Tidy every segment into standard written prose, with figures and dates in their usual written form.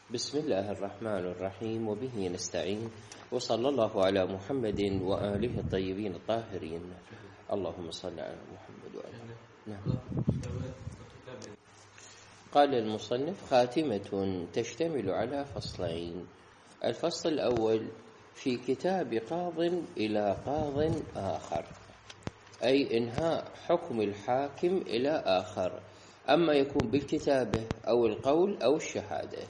بسم الله الرحمن الرحيم وبه نستعين وصلى الله على محمد وآله الطيبين الطاهرين. اللهم صل على محمد وآله. نعم. قال المصنف: خاتمة تشتمل على فصلين. الفصل الأول في كتاب قاض إلى قاض آخر، أي إنهاء حكم الحاكم إلى آخر، أما يكون بالكتابة أو القول أو الشهادة.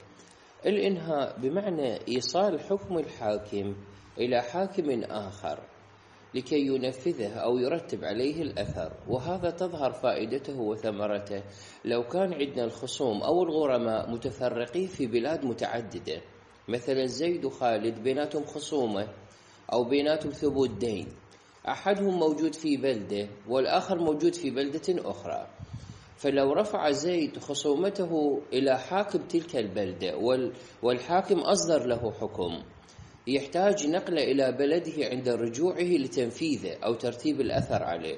الإنهاء بمعنى إيصال حكم الحاكم إلى حاكم آخر لكي ينفذه أو يرتب عليه الأثر، وهذا تظهر فائدته وثمرته لو كان عندنا الخصوم أو الغرماء متفرقين في بلاد متعددة، مثلا زيد وخالد بيناتهم خصومة أو بيناتهم ثبوت دين، أحدهم موجود في بلدة والآخر موجود في بلدة أخرى، فلو رفع زيد خصومته إلى حاكم تلك البلدة والحاكم أصدر له حكم، يحتاج نقله إلى بلده عند رجوعه لتنفيذه أو ترتيب الأثر عليه.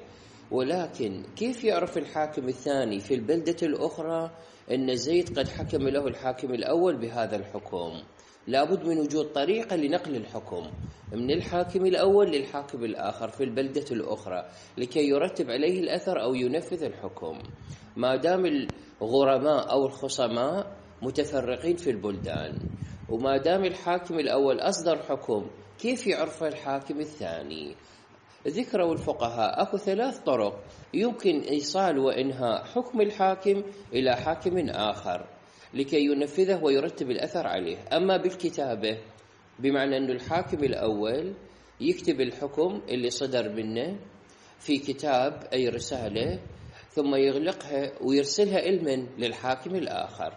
ولكن كيف يعرف الحاكم الثاني في البلدة الأخرى أن زيد قد حكم له الحاكم الأول بهذا الحكم؟ لابد من وجود طريقة لنقل الحكم من الحاكم الأول للحاكم الآخر في البلدة الأخرى لكي يرتب عليه الأثر أو ينفذ الحكم. ما دام الغرماء أو الخصماء متفرقين في البلدان، وما دام الحاكم الأول أصدر حكم، كيف يعرف الحاكم الثاني؟ ذكروا الفقهاء أكو 3 طرق يمكن إيصال وإنهاء حكم الحاكم إلى حاكم آخر لكي ينفذه ويرتب الأثر عليه. أما بالكتابة بمعنى أن الحاكم الأول يكتب الحكم اللي صدر منه في كتاب أي رسالة، ثم يغلقها ويرسلها إلمن للحاكم الآخر.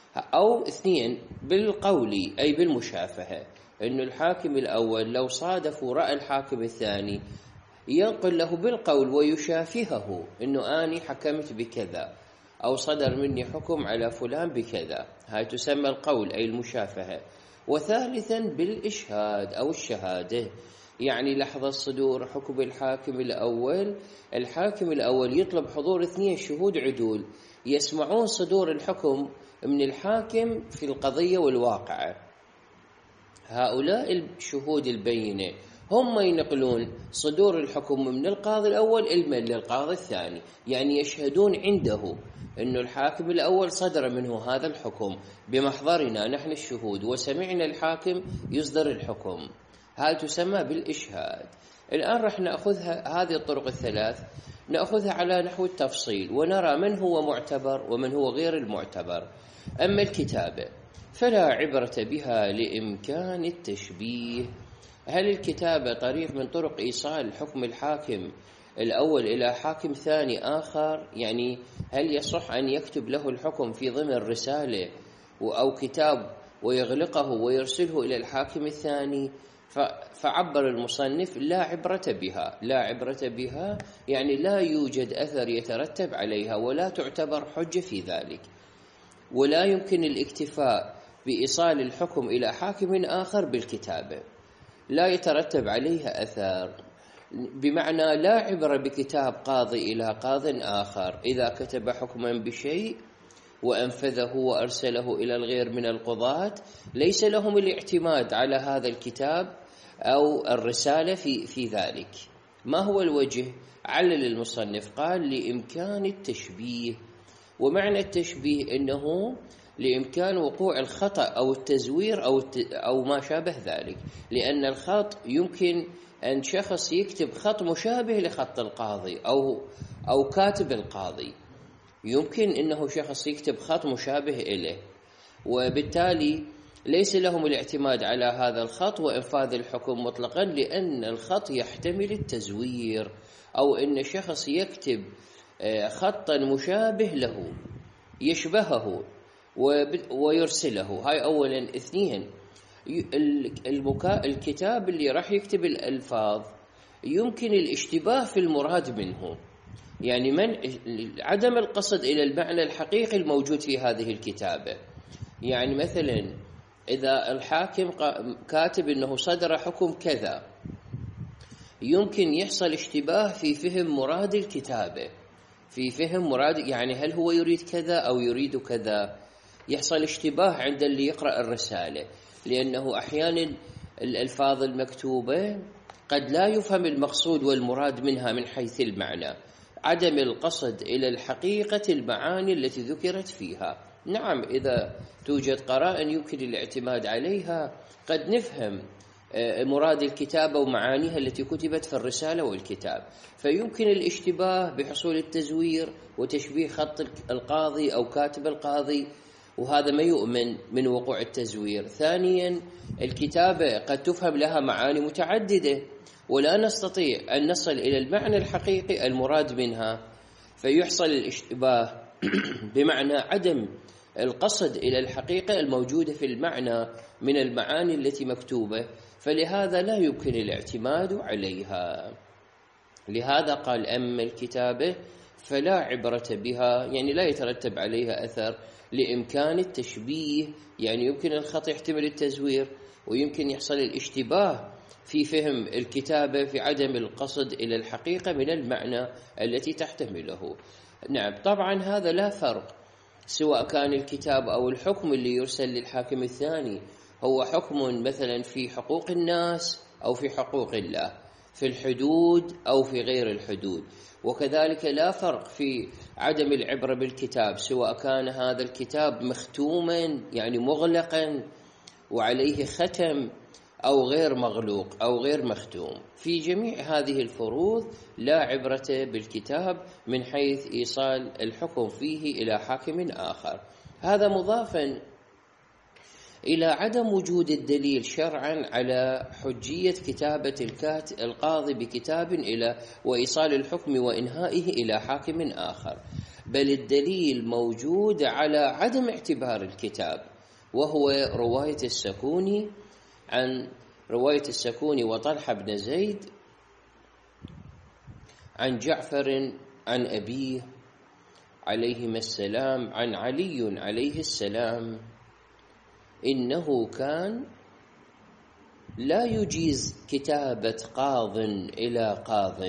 أو 2 بالقول أي بالمشافهة، أن الحاكم الأول لو صادف ورأى الحاكم الثاني ينقل له بالقول ويشافهه أنه أني حكمت بكذا أو صدر مني حكم على فلان بكذا، هاي تسمى القول أي المشافهة. وثالثا بالإشهاد أو الشهادة، يعني لحظة صدور حكم الحاكم الأول يطلب حضور 2 شهود عدول يسمعون صدور الحكم من الحاكم في القضية والواقعة. هؤلاء الشهود البينة هم ينقلون صدور الحكم من القاضي الأول إلما للقاضي الثاني، يعني يشهدون عنده أن الحاكم الأول صدر منه هذا الحكم بمحضرنا نحن الشهود وسمعنا الحاكم يصدر الحكم، هذا تسمى بالإشهاد. الآن رح نأخذها هذه الطرق ال3 نأخذها على نحو التفصيل ونرى من هو معتبر ومن هو غير المعتبر. أما الكتابة فلا عبرة بها لإمكان التشبيه. هل الكتابة طريق من طرق إيصال حكم الحاكم الأول إلى حاكم ثاني آخر؟ يعني هل يصح أن يكتب له الحكم في ضمن رسالة أو كتاب ويغلقه ويرسله إلى الحاكم الثاني؟ فعبر المصنف لا عبرة بها. لا عبرة بها يعني لا يوجد أثر يترتب عليها ولا تعتبر حجة في ذلك، ولا يمكن الاكتفاء بإيصال الحكم إلى حاكم آخر بالكتابة، لا يترتب عليها أثر. بمعنى لا عبرة بكتاب قاضي إلى قاض آخر إذا كتب حكما بشيء وأنفذه وأرسله إلى الغير من القضاة، ليس لهم الاعتماد على هذا الكتاب أو الرسالة في ذلك. ما هو الوجه؟ علل المصنف قال لإمكان التشبيه. ومعنى التشبيه إنه لإمكان وقوع الخطأ أو التزوير أو ما شابه ذلك، لأن الخط يمكن أن شخص يكتب خط مشابه لخط القاضي أو كاتب القاضي، يمكن أنه شخص يكتب خط مشابه إليه، وبالتالي ليس لهم الاعتماد على هذا الخط وإنفاذ الحكم مطلقا، لأن الخط يحتمل التزوير، أو أن شخص يكتب خطا مشابه له يشبهه ويرسله. هاي أولا. 2 الكتاب اللي راح يكتب الألفاظ يمكن الاشتباه في المراد منه، يعني عدم القصد إلى المعنى الحقيقي الموجود في هذه الكتابة. يعني مثلا إذا الحاكم كاتب أنه صدر حكم كذا، يمكن يحصل اشتباه في فهم مراد الكتابة، في فهم مراد، يعني هل هو يريد كذا أو يريد كذا. يحصل اشتباه عند اللي يقرأ الرسالة، لأنه أحيانا الألفاظ المكتوبة قد لا يفهم المقصود والمراد منها من حيث المعنى، عدم القصد إلى الحقيقة المعاني التي ذكرت فيها. نعم، إذا توجد قرائن يمكن الاعتماد عليها قد نفهم مراد الكتابة ومعانيها التي كتبت في الرسالة والكتاب، فيمكن الاشتباه بحصول التزوير وتشبيه خط القاضي أو كاتب القاضي، وهذا ما يؤمن من وقوع التزوير. ثانيا، الكتابة قد تفهم لها معاني متعددة ولا نستطيع أن نصل إلى المعنى الحقيقي المراد منها، فيحصل الاشتباه بمعنى عدم القصد إلى الحقيقة الموجودة في المعنى من المعاني التي مكتوبة، فلهذا لا يمكن الاعتماد عليها. لهذا قال: أما الكتابة فلا عبرة بها، يعني لا يترتب عليها أثر لإمكان التشبيه، يعني يمكن الخط يحتمل التزوير ويمكن يحصل الاشتباه في فهم الكتابة في عدم القصد إلى الحقيقة من المعنى التي تحتمله. نعم، طبعا هذا لا فرق سواء كان الكتاب أو الحكم اللي يرسل للحاكم الثاني هو حكم مثلا في حقوق الناس أو في حقوق الله، في الحدود أو في غير الحدود. وكذلك لا فرق في عدم العبرة بالكتاب سواء كان هذا الكتاب مختوما يعني مغلقا وعليه ختم أو غير مغلوق أو غير مختوم. في جميع هذه الفروض لا عبرة بالكتاب من حيث إيصال الحكم فيه إلى حاكم آخر. هذا مضافا إلى عدم وجود الدليل شرعا على حجية كتابة القاضي بكتاب إلى وإيصال الحكم وإنهائه إلى حاكم آخر، بل الدليل موجود على عدم اعتبار الكتاب، وهو رواية السكوني وطلحة بن زيد عن جعفر عن أبيه عليهما السلام عن علي عليه السلام إنه كان لا يجيز كتابة قاض إلى قاض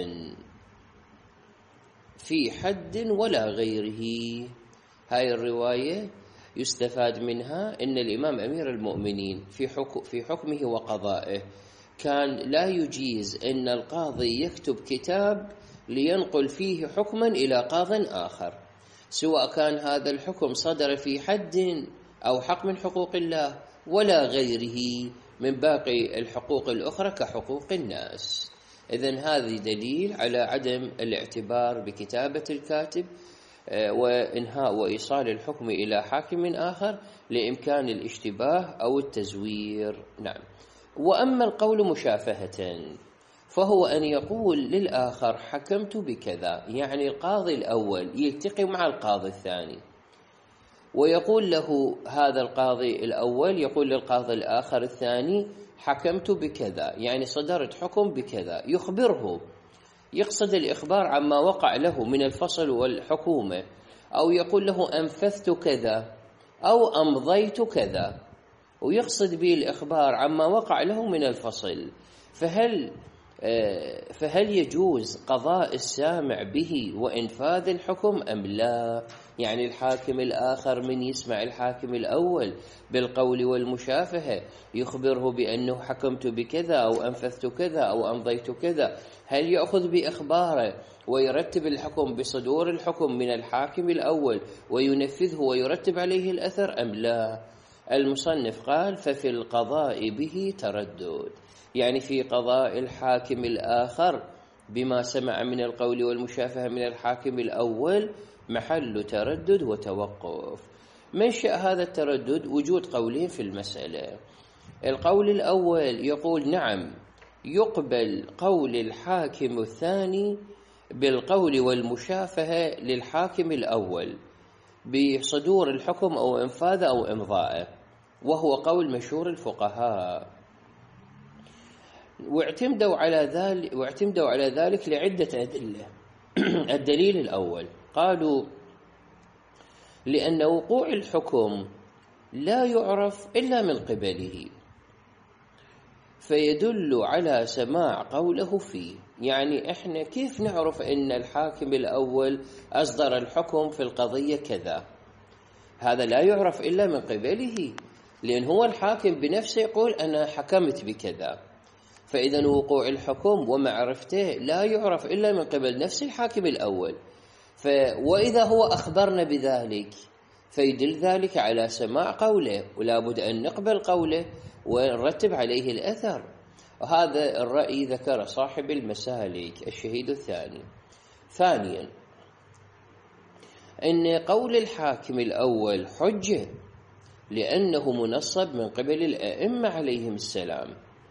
في حد ولا غيره. هاي الرواية يستفاد منها أن الإمام أمير المؤمنين في حكمه وقضائه كان لا يجيز أن القاضي يكتب كتاب لينقل فيه حكما إلى قاض آخر، سواء كان هذا الحكم صدر في حد أو حق من حقوق الله ولا غيره من باقي الحقوق الأخرى كحقوق الناس. إذن هذه دليل على عدم الاعتبار بكتابة الكاتب وإنهاء وإيصال الحكم إلى حاكم آخر لإمكان الاشتباه أو التزوير. نعم. وأما القول مشافهة فهو أن يقول للآخر حكمت بكذا، يعني القاضي الأول يلتقي مع القاضي الثاني ويقول له هذا القاضي الأول يقول للقاضي الآخر الثاني حكمت بكذا، يعني صدرت حكم بكذا، يخبره، يقصد الإخبار عما وقع له من الفصل والحكومة، أو يقول له أنفذت كذا أو أمضيت كذا، ويقصد به الإخبار عما وقع له من الفصل. فهل يجوز قضاء السامع به وإنفاذ الحكم أم لا؟ يعني الحاكم الآخر من يسمع الحاكم الأول بالقول والمشافهة يخبره بأنه حكمت بكذا أو أنفذت كذا أو أمضيت كذا، هل يأخذ بإخباره ويرتب الحكم بصدور الحكم من الحاكم الأول وينفذه ويرتب عليه الأثر أم لا؟ المصنف قال ففي القضاء به تردد، يعني في قضاء الحاكم الآخر بما سمع من القول والمشافهة من الحاكم الأول محل تردد وتوقف. منشأ هذا التردد وجود قولين في المسألة. القول الأول يقول نعم يقبل قول الحاكم الثاني بالقول والمشافهة للحاكم الأول بصدور الحكم أو إنفاذه أو إمضائه، وهو قول مشهور الفقهاء، واعتمدوا على ذلك لعدة أدلة. الدليل الأول قالوا لأن وقوع الحكم لا يعرف إلا من قبله فيدل على سماع قوله فيه، يعني إحنا كيف نعرف أن الحاكم الأول أصدر الحكم في القضية كذا؟ هذا لا يعرف إلا من قبله، لأن هو الحاكم بنفسه يقول أنا حكمت بكذا. فإذا وقوع الحكم ومعرفته لا يعرف إلا من قبل نفس الحاكم الأول. وإذا هو أخبرنا بذلك فيدل ذلك على سماع قوله، ولا بد أن نقبل قوله ونرتب عليه الأثر. وهذا الرأي ذكر صاحب المسالك الشهيد الثاني. ثانيا، أن قول الحاكم الأول حجة لأنه منصب من قبل الأئمة عليهم السلام،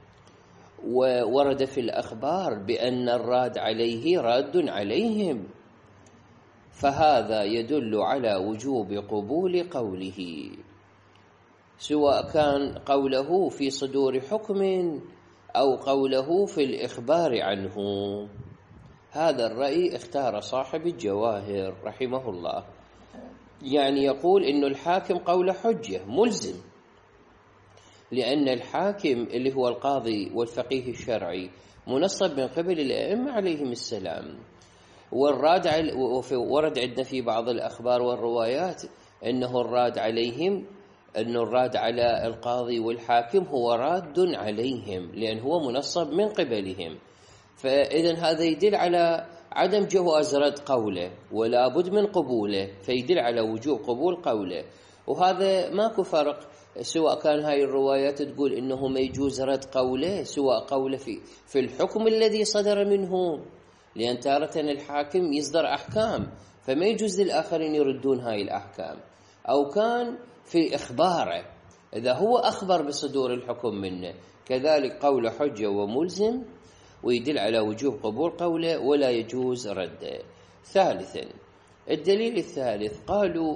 وورد في الأخبار بأن الراد عليه راد عليهم، فهذا يدل على وجوب قبول قوله، سواء كان قوله في صدور حكم أو قوله في الإخبار عنه. هذا الرأي اختار صاحب الجواهر رحمه الله، يعني يقول إنه الحاكم قول حجة ملزم، لأن الحاكم اللي هو القاضي والفقيه الشرعي منصب من قبل الأئمة عليهم السلام. والراد ورد عندنا في بعض الأخبار والروايات أنه الراد عليهم، أنه الراد على القاضي والحاكم هو راد عليهم لأن هو منصب من قبلهم. فإذن هذا يدل على عدم جواز رد قوله ولا بد من قبوله، فيدل على وجوب قبول قوله. وهذا ماكو فرق سواء كان هاي الروايات تقول إنه ما يجوز رد قوله، سواء قوله في الحكم الذي صدر منه، لأن تارة الحاكم يصدر أحكام فما يجوز للآخرين يردون هاي الأحكام، أو كان في إخباره إذا هو أخبر بصدور الحكم منه، كذلك قول حجة وملزم ويدل على وجوب قبول قوله ولا يجوز رده. ثالثا، الدليل الثالث قالوا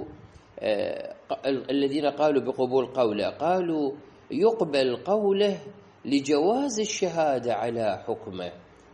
الذين قالوا بقبول قوله قالوا يقبل قوله لجواز الشهادة على حكمه،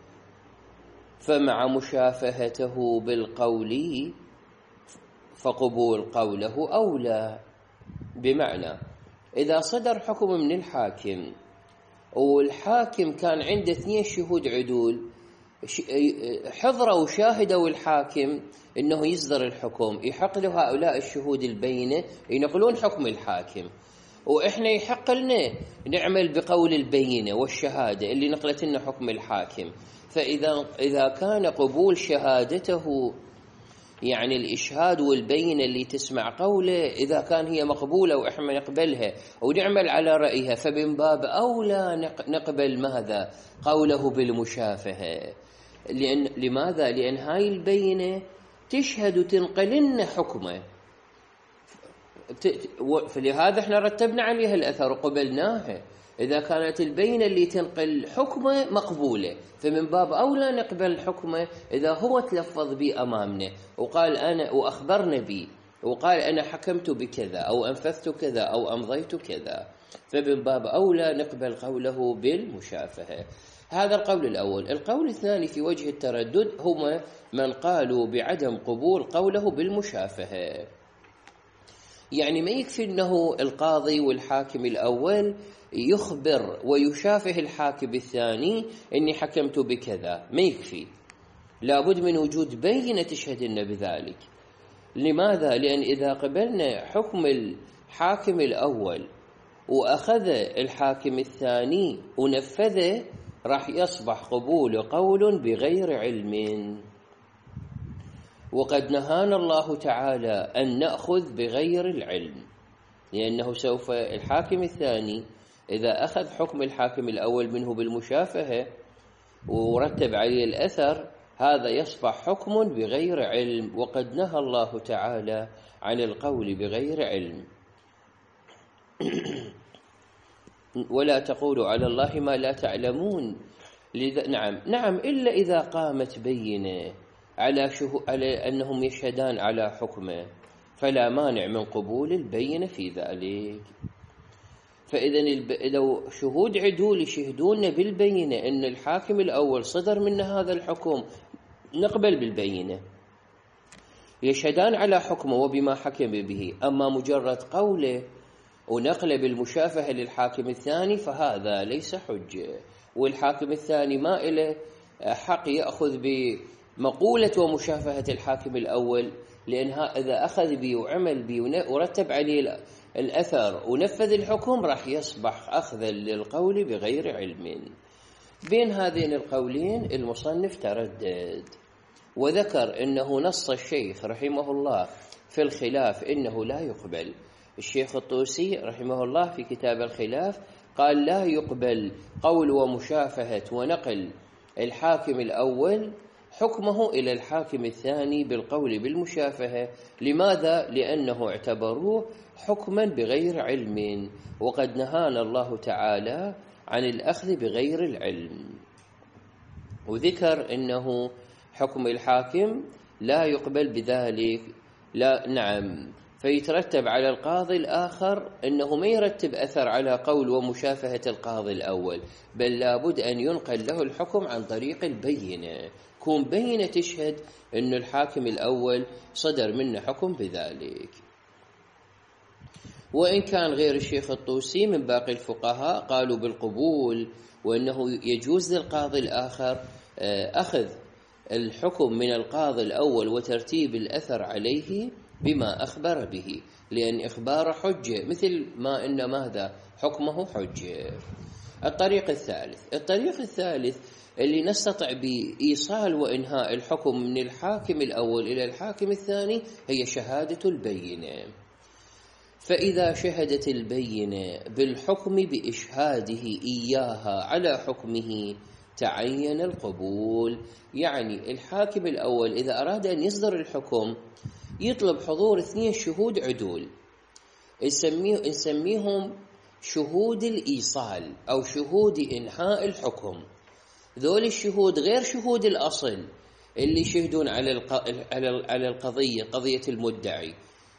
فمع مشافهته بالقول فقبول قوله أولى. بمعنى إذا صدر حكم من الحاكم والحاكم كان عنده 2 شهود عدول حضروا وشاهدوا الحاكم إنه يصدر الحكم، يحق له هؤلاء الشهود البينة ينقلون حكم الحاكم، وإحنا يحق لنا نعمل بقول البينة والشهادة اللي نقلت لنا حكم الحاكم. فإذا كان قبول شهادته يعني الإشهاد والبينة اللي تسمع قوله إذا كان هي مقبولة وإحنا نقبلها ونعمل على رأيها، فمن باب أولى نقبل ماذا؟ قوله بالمشافهة. لماذا؟ لأن هاي البينة تشهد وتنقلن حكمه، فلهذا احنا رتبنا عليها الأثر وقبلناها. إذا كانت البينة اللي تنقل حكمه مقبولة فمن باب أولى نقبل حكمه إذا هو تلفظ به أمامنا وقال أنا وأخبرنا به وقال أنا حكمت بكذا أو أنفذت كذا أو أمضيت كذا، فمن باب أولى نقبل قوله بالمشافهة. هذا القول الأول. القول الثاني في وجه التردد هم من قالوا بعدم قبول قوله بالمشافهة، يعني ما يكفي أنه القاضي والحاكم الأول يخبر ويشافه الحاكم الثاني إني حكمت بكذا، ما يكفي، لابد من وجود بينة تشهد لنا بذلك. لماذا؟ لأن إذا قبلنا حكم الحاكم الأول وأخذ الحاكم الثاني ونفذه راح يصبح قبول قول بغير علم، وقد نهانا الله تعالى أن نأخذ بغير العلم، لأنه سوف الحاكم الثاني إذا أخذ حكم الحاكم الأول منه بالمشافهة ورتب عليه الأثر هذا يصبح حكم بغير علم، وقد نهى الله تعالى عن القول بغير علم. ولا تقولوا على الله ما لا تعلمون. نعم إلا إذا قامت بينة على أنهم يشهدان على حكمه فلا مانع من قبول البينة في ذلك. فإذا لو شهود عدول يشهدون بالبينة أن الحاكم الأول صدر من هذا الحكم نقبل بالبينة، يشهدان على حكمه وبما حكم به. أما مجرد قوله ونقله بالمشافهة للحاكم الثاني فهذا ليس حجة، والحاكم الثاني ما إله حق يأخذ بمقولة ومشافهة الحاكم الأول لأن إذا أخذ به وعمل به ورتب عليه الأثر ونفذ الحكم راح يصبح أخذا للقول بغير علم. بين هذين القولين المصنف تردد وذكر أنه نص الشيخ رحمه الله في الخلاف إنه لا يقبل. الشيخ الطوسي رحمه الله في كتاب الخلاف قال لا يقبل قول ومشافهة ونقل الحاكم الأول حكمه إلى الحاكم الثاني بالقول بالمشافهة. لماذا؟ لأنه اعتبروه حكما بغير علم، وقد نهانا الله تعالى عن الأخذ بغير العلم. وذكر أنه حكم الحاكم لا يقبل بذلك، لا نعم، فيترتب على القاضي الآخر أنه ما يرتب أثر على قول ومشافهة القاضي الأول، بل لابد أن ينقل له الحكم عن طريق البينة، كون بينة تشهد أن الحاكم الأول صدر منه حكم بذلك. وإن كان غير الشيخ الطوسي من باقي الفقهاء قالوا بالقبول، وأنه يجوز للقاضي الآخر أخذ الحكم من القاضي الأول وترتيب الأثر عليه بما أخبر به، لأن إخبار حجة، مثل ما إن ماذا حكمه حجة. الطريق الثالث اللي نستطيع بإيصال وإنهاء الحكم من الحاكم الأول إلى الحاكم الثاني هي شهادة البينة. فإذا شهدت البينة بالحكم بإشهاده إياها على حكمه تعين القبول. يعني الحاكم الأول إذا أراد أن يصدر الحكم يطلب حضور 2 شهود عدول، نسميهم شهود الإيصال أو شهود إنهاء الحكم. ذول الشهود غير شهود الأصل اللي يشهدون على القضية، قضية المدعي.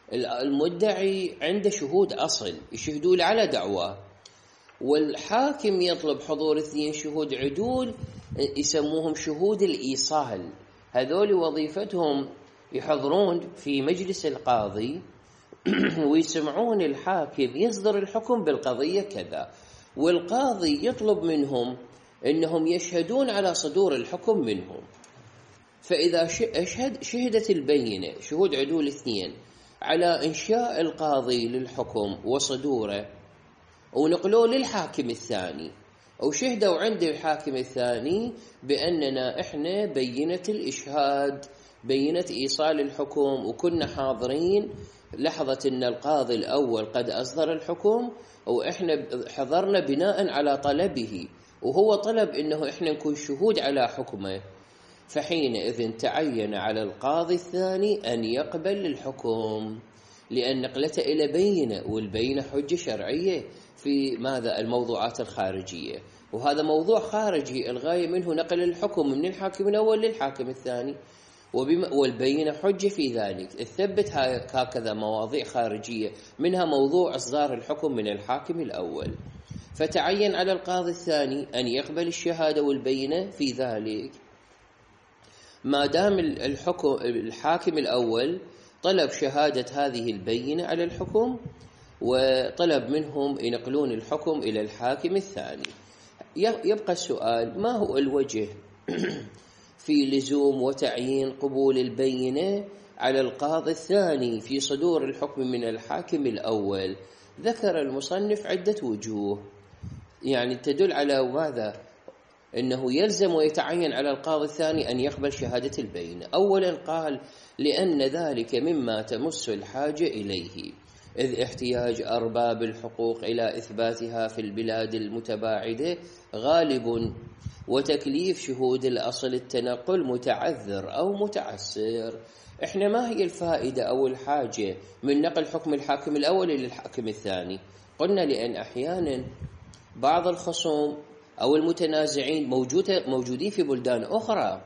المدعي عنده شهود أصل يشهدون على دعواه، والحاكم يطلب حضور 2 شهود عدول يسموهم شهود الإيصال. هذول وظيفتهم يحضرون في مجلس القاضي ويسمعون الحاكم يصدر الحكم بالقضية كذا، والقاضي يطلب منهم أنهم يشهدون على صدور الحكم منهم. فإذا شهدت البينة شهود عدول 2 على إنشاء القاضي للحكم وصدوره ونقلوه للحاكم الثاني، أو شهدوا عند الحاكم الثاني بأننا إحنا بينة الإشهاد، بينة إيصال الحكم، وكنا حاضرين لحظة أن القاضي الأول قد أصدر الحكم، وإحنا حضرنا بناء على طلبه، وهو طلب أنه إحنا نكون شهود على حكمه، فحينئذ تعين على القاضي الثاني أن يقبل الحكم، لأن نقلته إلى بينة، والبينة حجة شرعية في ماذا؟ الموضوعات الخارجية، وهذا موضوع خارجي الغاية منه نقل الحكم من الحاكم الأول للحاكم الثاني، والبينة حجة في ذلك. تثبت هكذا مواضيع خارجية، منها موضوع إصدار الحكم من الحاكم الأول، فتعين على القاضي الثاني أن يقبل الشهادة والبينة في ذلك. ما دام الحاكم الأول طلب شهادة هذه البينة على الحكم، وطلب منهم ينقلون الحكم إلى الحاكم الثاني، يبقى السؤال: ما هو الوجه في لزوم وتعيين قبول البينة على القاضي الثاني في صدور الحكم من الحاكم الأول؟ ذكر المصنف عدة وجوه يعني تدل على ماذا؟ إنه يلزم ويتعين على القاضي الثاني أن يقبل شهادة البينة. أولا قال: لأن ذلك مما تمس الحاجة إليه، إذ احتياج أرباب الحقوق إلى إثباتها في البلاد المتباعدة غالب، وتكليف شهود الأصل التنقل متعذر أو متعسر. إحنا ما هي الفائدة أو الحاجة من نقل حكم الحاكم الأول إلى الحاكم الثاني؟ قلنا لأن أحيانا بعض الخصوم أو المتنازعين موجودين في بلدان أخرى،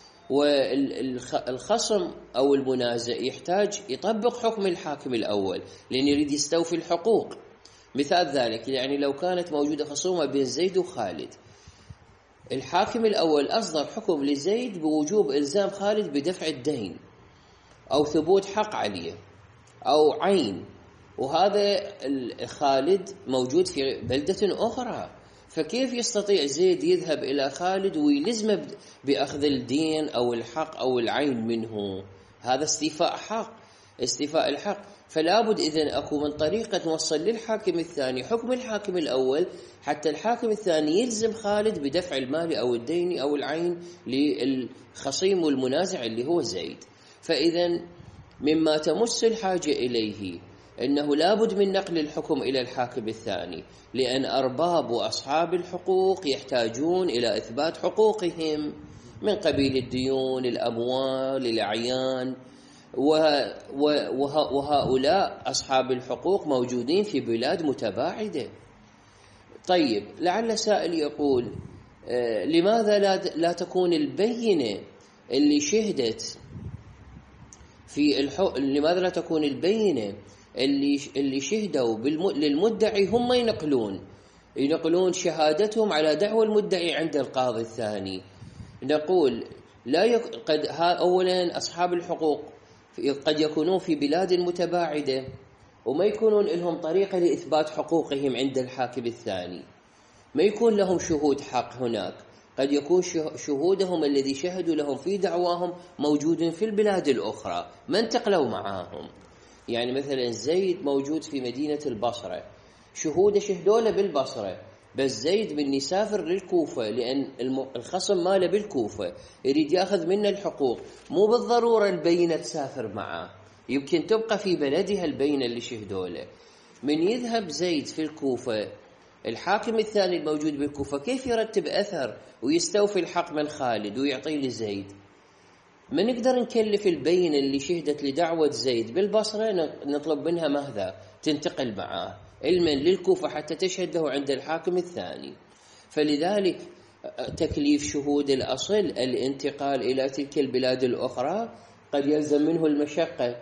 والخصم أو المنازع يحتاج يطبق حكم الحاكم الأول لأن يريد يستوفي الحقوق. مثال ذلك يعني لو كانت موجودة خصومة بين زيد وخالد، الحاكم الأول أصدر حكم لزيد بوجوب إلزام خالد بدفع الدين أو ثبوت حق عليه أو عين، وهذا خالد موجود في بلدة أخرى، فكيف يستطيع زيد يذهب إلى خالد ويلزمه بأخذ الدين أو الحق أو العين منه؟ هذا استيفاء حق، استيفاء الحق. فلا بد إذن أكو من طريقة نوصل للحاكم الثاني حكم الحاكم الأول، حتى الحاكم الثاني يلزم خالد بدفع المال أو الدين أو العين للخصيم والمنازع اللي هو زيد. فإذن مما تمس الحاجة إليه أنه لا بد من نقل الحكم إلى الحاكم الثاني، لأن أرباب وأصحاب الحقوق يحتاجون إلى إثبات حقوقهم من قبيل الديون، الأموال، الأعيان، وهؤلاء أصحاب الحقوق موجودين في بلاد متباعدة. طيب، لعل سائل يقول لماذا لا تكون البينة اللي شهدت لماذا لا تكون البينة اللي شهدوا للمدعي هم ينقلون شهادتهم على دعوى المدعي عند القاضي الثاني؟ نقول أولا أصحاب الحقوق قد يكونون في بلاد متباعدة وما يكونون لهم طريقة لإثبات حقوقهم عند الحاكم الثاني، ما يكون لهم شهود حق هناك، قد يكون شهودهم الذي شهدوا لهم في دعواهم موجود في البلاد الأخرى ما انتقلوا معاهم. يعني مثلا زيد موجود في مدينة البصرة، شهوده شهدوا له بالبصرة، بس زيد من يسافر للكوفة لأن الخصم ماله بالكوفة يريد يأخذ منه الحقوق، مو بالضرورة البينة تسافر معه، يمكن تبقى في بلدها البينة اللي شهدوا له. من يذهب زيد في الكوفة، الحاكم الثاني الموجود بالكوفة كيف يرتب أثر ويستوفي الحق من خالد ويعطيه لزيد؟ ما نقدر نكلف البينة اللي شهدت لدعوة زيد بالبصرة نطلب منها ماذا؟ تنتقل معاه علما للكوفة حتى تشهد له عند الحاكم الثاني. فلذلك تكليف شهود الأصل الانتقال إلى تلك البلاد الأخرى قد يلزم منه المشقة،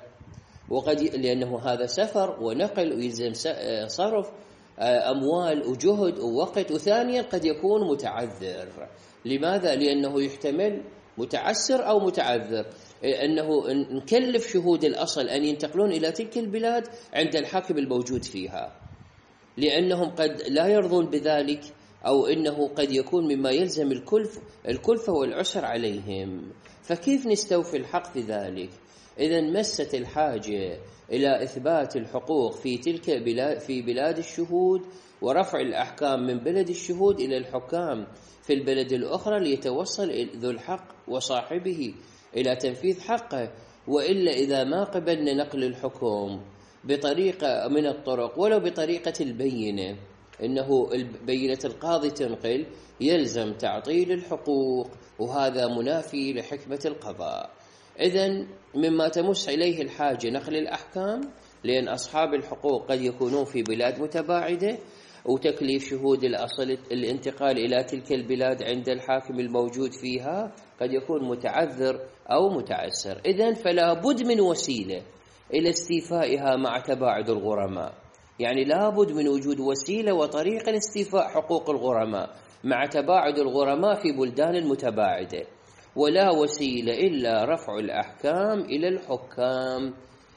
لأنه هذا سفر ونقل ويلزم صرف أموال وجهد ووقت، وثانيا قد يكون متعذر. لماذا؟ لأنه يحتمل متعسر أو متعذر، أنه نكلف شهود الأصل أن ينتقلون إلى تلك البلاد عند الحاكم الموجود فيها، لأنهم قد لا يرضون بذلك، أو إنه قد يكون مما يلزم الكلفة والعسر عليهم. فكيف نستوفي الحق في ذلك؟ إذن مست الحاجة إلى إثبات الحقوق في بلاد الشهود ورفع الأحكام من بلد الشهود إلى الحكام في البلد الأخرى ليتوصل ذو الحق وصاحبه إلى تنفيذ حقه. وإلا إذا ما قبلنا نقل الحكم بطريقة من الطرق ولو بطريقة البينة، إنه بينة القاضي تنقل، يلزم تعطيل الحقوق، وهذا منافي لحكمة القضاء. إذن مما تمس إليه الحاجة نقل الأحكام، لأن أصحاب الحقوق قد يكونون في بلاد متباعدة، وتكليف شهود الأصل الانتقال إلى تلك البلاد عند الحاكم الموجود فيها قد يكون متعذر أو متعسر. إذن فلا بد من وسيلة إلى استيفائها مع تباعد الغرماء، يعني لا بد من وجود وسيلة وطريقة لاستيفاء حقوق الغرماء مع تباعد الغرماء في بلدان متباعدة، ولا وسيلة إلا رفع الأحكام إلى الحكام.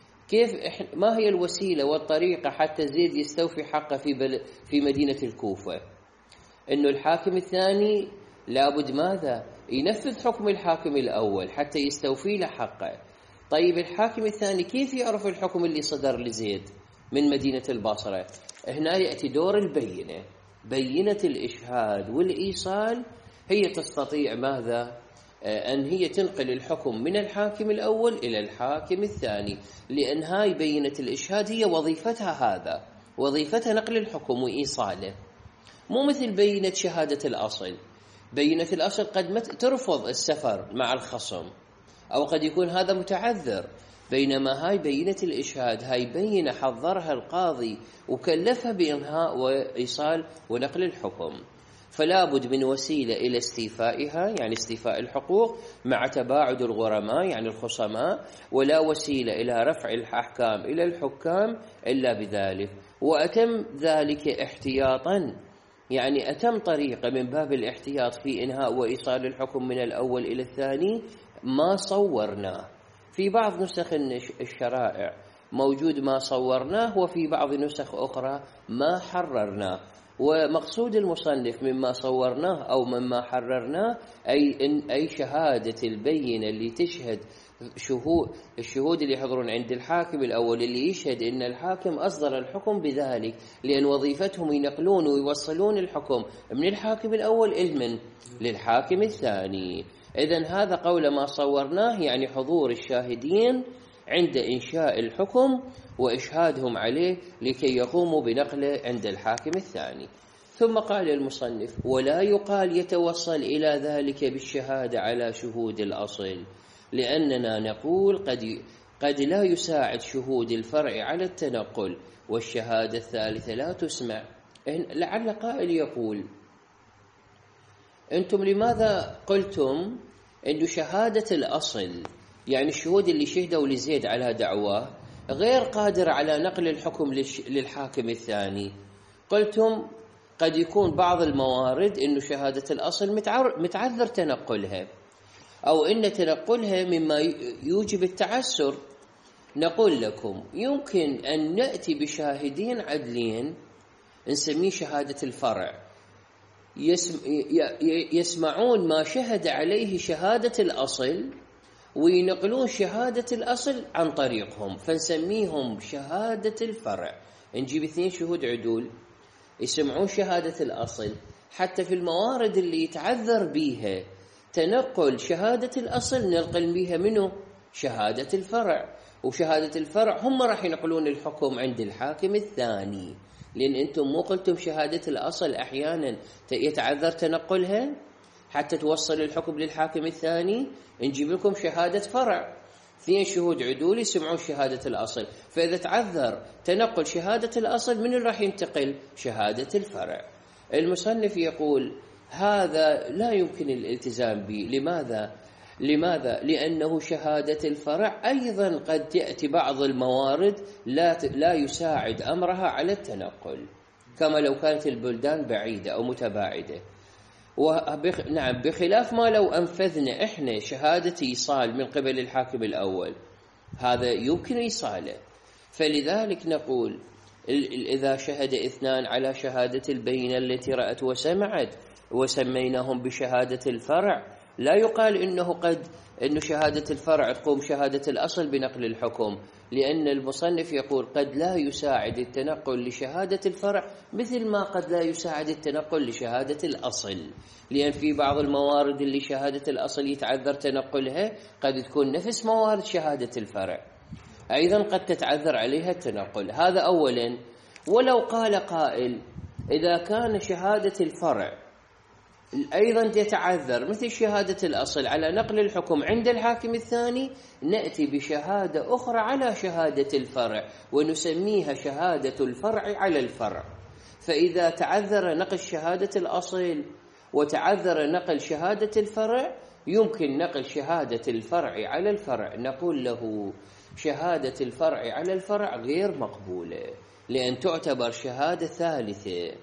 ما هي الوسيلة والطريقة حتى زيد يستوفي حقه في مدينة الكوفة؟ إنه الحاكم الثاني لابد ماذا؟ ينفذ حكم الحاكم الأول حتى يستوفي له حقه. طيب الحاكم الثاني كيف يعرف الحكم اللي صدر لزيد من مدينة البصرة؟ هنا يأتي دور البينة، بينة الإشهاد والإيصال هي تستطيع ماذا؟ أن هي تنقل الحكم من الحاكم الأول إلى الحاكم الثاني، لأن هاي بينة الإشهاد هي وظيفتها وظيفتها نقل الحكم وإيصاله، مو مثل بينة شهادة الأصل. بينة الأصل قد ترفض السفر مع الخصم، أو قد يكون هذا متعذر، بينما هاي بينة الإشهاد هاي بينة حضرها القاضي وكلفها بإنهاء وإيصال ونقل الحكم. فلا بد من وسيلة إلى استيفائها، يعني استيفاء الحقوق مع تباعد الغرماء يعني الخصماء، ولا وسيلة إلى رفع الأحكام إلى الحكام إلا بذلك. وأتم ذلك احتياطا، يعني أتم طريقة من باب الاحتياط في إنهاء وإيصال الحكم من الأول إلى الثاني ما صورناه. في بعض نسخ الشرائع موجود ما صورناه، وفي بعض نسخ أخرى ما حررناه. ومقصود المصنف مما صورناه أو مما حررناه أي شهادة البينة اللي تشهد الشهود اللي يحضرون عند الحاكم الأول اللي يشهد إن الحاكم أصدر الحكم بذلك، لأن وظيفتهم ينقلون ويوصلون الحكم من الحاكم الأول للحاكم الثاني. إذن هذا قول ما صورناه، يعني حضور الشاهدين عند إنشاء الحكم وإشهادهم عليه لكي يقوموا بنقله عند الحاكم الثاني. ثم قال المصنف: ولا يقال يتوصل إلى ذلك بالشهادة على شهود الأصل، لأننا نقول قد لا يساعد شهود الفرع على التنقل، والشهادة الثالثة لا تسمع. لعل قائل يقول: أنتم لماذا قلتم أن شهادة الأصل، يعني الشهود اللي شهدوا لزيد على دعواه، غير قادر على نقل الحكم للحاكم الثاني؟ قلتم قد يكون بعض الموارد أن شهادة الأصل متعذر تنقلها، أو أن تنقلها مما يوجب التعسر. نقول لكم يمكن أن نأتي بشاهدين عدلين نسميه شهادة الفرع، يسمعون ما شهد عليه شهادة الأصل وينقلون شهادة الأصل عن طريقهم، فنسميهم شهادة الفرع. نجيب 2 شهود عدول يسمعون شهادة الأصل، حتى في الموارد اللي يتعذر بيها تنقل شهادة الأصل ننقل بيها منه شهادة الفرع، وشهادة الفرع هم راح ينقلون الحكم عند الحاكم الثاني. لأن أنتم مو قلتم شهادة الأصل أحيانا يتعذر تنقلها حتى توصل الحكم للحاكم الثاني؟ نجيب لكم شهادة فرع، 2 شهود عدول يسمعون شهادة الأصل، فإذا تعذر تنقل شهادة الأصل من راح ينتقل شهادة الفرع. المصنف يقول هذا لا يمكن الالتزام به. لماذا؟ لأنه شهادة الفرع أيضا قد تأتي بعض الموارد لا يساعد أمرها على التنقل، كما لو كانت البلدان بعيدة أو متباعدة. نعم، بخلاف ما لو أنفذنا إحنا شهادة إيصال من قبل الحاكم الأول، هذا يمكن إيصاله. فلذلك نقول إذا شهد 2 على شهادة البينة التي رأت وسمعت وسميناهم بشهادة الفرع، لا يقال إنه شهادة الفرع تقوم شهادة الأصل بنقل الحكم، لأن المصنف يقول قد لا يساعد التنقل لشهادة الفرع مثل ما قد لا يساعد التنقل لشهادة الأصل، لأن في بعض الموارد اللي شهادة الأصل يتعذر تنقلها قد تكون نفس موارد شهادة الفرع، أيضا قد تتعذر عليها التنقل. هذا أولا. ولو قال قائل إذا كان شهادة الفرع أيضا تتعذر مثل شهادة الأصل على نقل الحكم عند الحاكم الثاني، نأتي بشهادة أخرى على شهادة الفرع ونسميها شهادة الفرع على الفرع. فإذا تعذر نقل شهادة الأصل وتعذر نقل شهادة الفرع، يمكن نقل شهادة الفرع على الفرع، نقول له شهادة الفرع على الفرع غير مقبولة، لأن تعتبر شهادة ثالثة.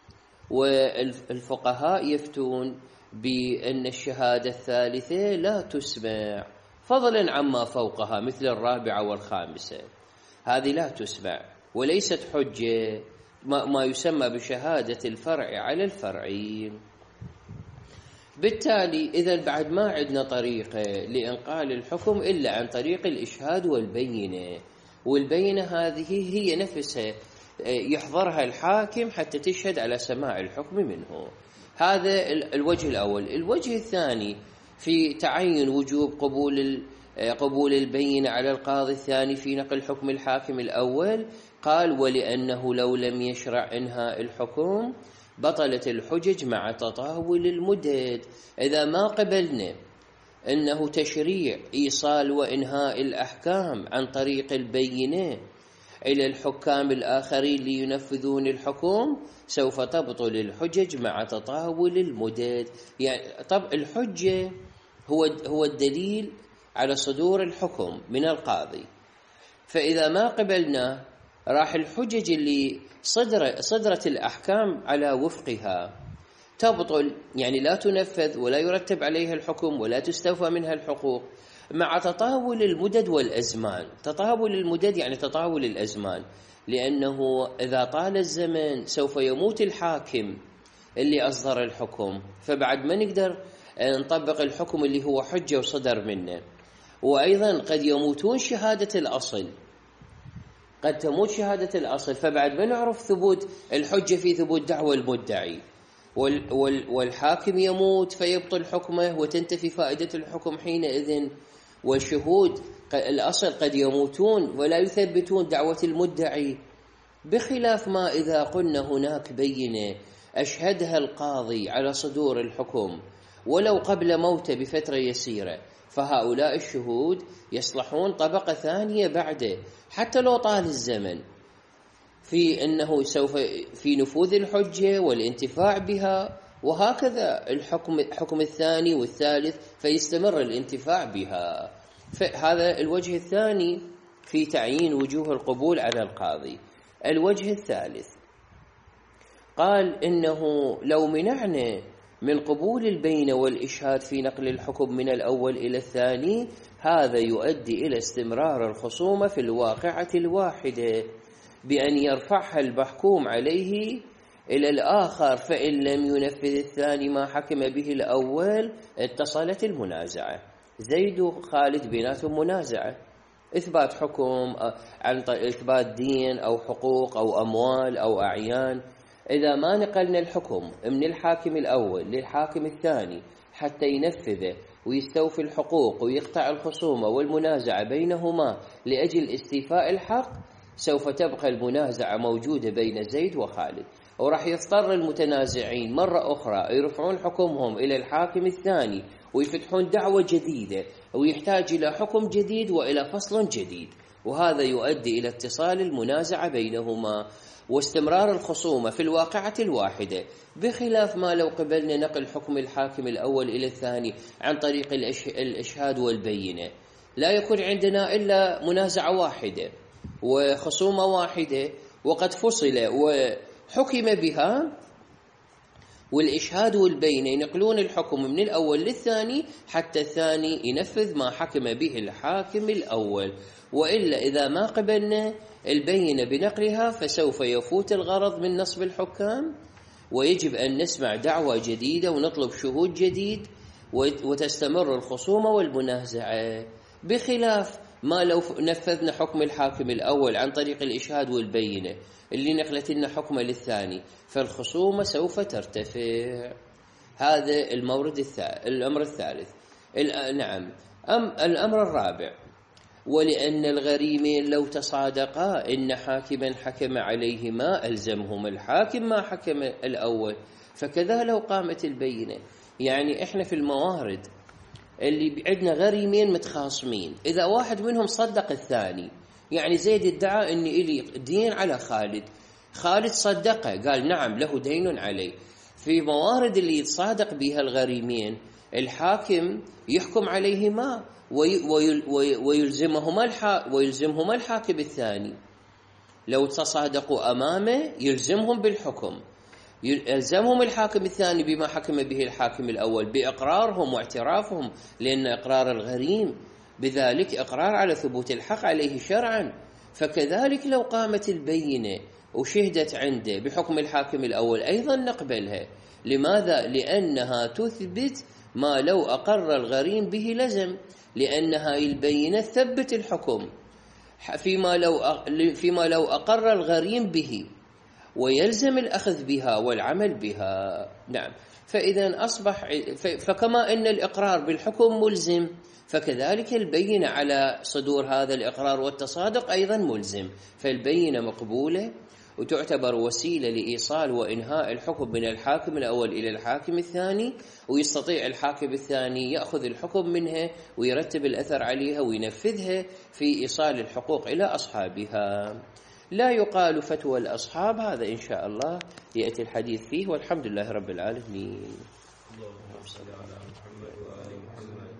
والفقهاء يفتون بأن الشهادة الثالثة لا تسمع، فضلا عما فوقها مثل الرابعة والخامسة، هذه لا تسمع وليست حجة، ما يسمى بشهادة الفرع على الفرعين. بالتالي إذا بعد ما عندنا طريقة لإنقال الحكم إلا عن طريق الإشهاد والبينة، والبينة هذه هي نفسها يحضرها الحاكم حتى تشهد على سماع الحكم منه. هذا الوجه الأول. الوجه الثاني في تعين وجوب قبول البينة على القاضي الثاني في نقل حكم الحاكم الأول، قال ولأنه لو لم يشرع إنهاء الحكم بطلت الحجج مع تطاول المدد. إذا ما قبلنا أنه تشريع إيصال وإنهاء الأحكام عن طريق البينة إلى الحكام الآخرين لينفذون الحكم، سوف تبطل الحجج مع تطاول المدد. يعني طب الحجة هو الدليل على صدور الحكم من القاضي، فإذا ما قبلنا راح الحجج اللي صدرت الأحكام على وفقها تبطل، يعني لا تنفذ ولا يرتب عليها الحكم ولا تستوفى منها الحقوق، مع تطاول المدد والأزمان. تطاول المدد يعني تطاول الأزمان، لأنه إذا طال الزمن سوف يموت الحاكم اللي أصدر الحكم، فبعد ما نقدر نطبق الحكم اللي هو حجة وصدر منه. وأيضا قد يموتون شهادة الأصل، قد تموت شهادة الأصل، فبعد ما نعرف ثبوت الحجة في ثبوت دعوى المدعي، والحاكم يموت فيبطل حكمه وتنتفي فائدة الحكم حينئذ، والشهود الأصل قد يموتون ولا يثبتون دعوة المدعي، بخلاف ما إذا قلنا هناك بينة أشهدها القاضي على صدور الحكم ولو قبل موته بفترة يسيرة، فهؤلاء الشهود يصلحون طبقة ثانية بعده حتى لو طال الزمن في أنه سوف في نفوذ الحجة والانتفاع بها، وهكذا الحكم الثاني والثالث فيستمر الانتفاع بها. فهذا الوجه الثاني في تعيين وجوه القبول على القاضي. الوجه الثالث قال إنه لو منعنا من قبول البينة والإشهاد في نقل الحكم من الأول إلى الثاني، هذا يؤدي إلى استمرار الخصومة في الواقعة الواحدة بأن يرفعها المحكوم عليه إلى الآخر، فإن لم ينفذ الثاني ما حكم به الأول اتصلت المنازعة. زيد وخالد بيناتهم منازعة، إثبات حكم عن إثبات دين أو حقوق أو أموال أو أعيان. إذا ما نقلنا الحكم من الحاكم الأول للحاكم الثاني حتى ينفذه ويستوفي الحقوق ويقطع الخصومة والمنازعة بينهما لأجل استيفاء الحق، سوف تبقى المنازعة موجودة بين زيد وخالد، وراح يضطر المتنازعين مرة أخرى يرفعون حكمهم إلى الحاكم الثاني ويفتحون دعوة جديدة، ويحتاج إلى حكم جديد وإلى فصل جديد، وهذا يؤدي إلى اتصال المنازعة بينهما واستمرار الخصومة في الواقعة الواحدة، بخلاف ما لو قبلنا نقل حكم الحاكم الأول إلى الثاني عن طريق الإشهاد والبينة، لا يكون عندنا إلا منازعة واحدة وخصومة واحدة وقد فصل وحكم بها، والإشهاد والبينة ينقلون الحكم من الأول للثاني حتى الثاني ينفذ ما حكم به الحاكم الأول. وإلا إذا ما قبلنا البينة بنقلها فسوف يفوت الغرض من نصب الحكام، ويجب أن نسمع دعوة جديدة ونطلب شهود جديد وتستمر الخصومة والمنازعة، بخلاف ما لو نفذنا حكم الحاكم الأول عن طريق الإشهاد والبينة اللي نقلت لنا حكمه للثاني، فالخصومة سوف ترتفع. هذا الأمر الثالث. نعم. الأمر الرابع، ولأن الغريمين لو تصادقا إن حاكما حكم عليهما ألزمهم الحاكم ما حكم الأول، فكذا لو قامت البينة. يعني إحنا في الموارد اللي عندنا غريمين متخاصمين، إذا واحد منهم صدق الثاني، يعني زيد ادعى إني إلي دين على خالد، خالد صدقه قال نعم له دين عليه، في موارد اللي يتصادق بها الغريمين الحاكم يحكم عليهما ويلزمهما الحاكم الثاني. لو تصادقوا أمامه يلزمهم بالحكم، يلزمهم الحاكم الثاني بما حكم به الحاكم الأول بإقرارهم واعترافهم، لأن إقرار الغريم بذلك إقرار على ثبوت الحق عليه شرعا. فكذلك لو قامت البينة وشهدت عنده بحكم الحاكم الأول أيضا نقبلها. لماذا؟ لأنها تثبت ما لو أقر الغريم به لزم، لأنها البينة ثبت الحكم فيما لو أقر الغريم به ويلزم الأخذ بها والعمل بها. نعم. فإذا أصبح فكما أن الإقرار بالحكم ملزم، فكذلك البينة على صدور هذا الإقرار والتصادق أيضا ملزم، فالبينة مقبولة وتعتبر وسيلة لإيصال وإنهاء الحكم من الحاكم الأول إلى الحاكم الثاني، ويستطيع الحاكم الثاني يأخذ الحكم منها ويرتب الأثر عليها وينفذها في إيصال الحقوق إلى أصحابها. لا يقال فتوى الأصحاب، هذا إن شاء الله يأتي الحديث فيه، والحمد لله رب العالمين. اللهم صل على محمد وآل محمد.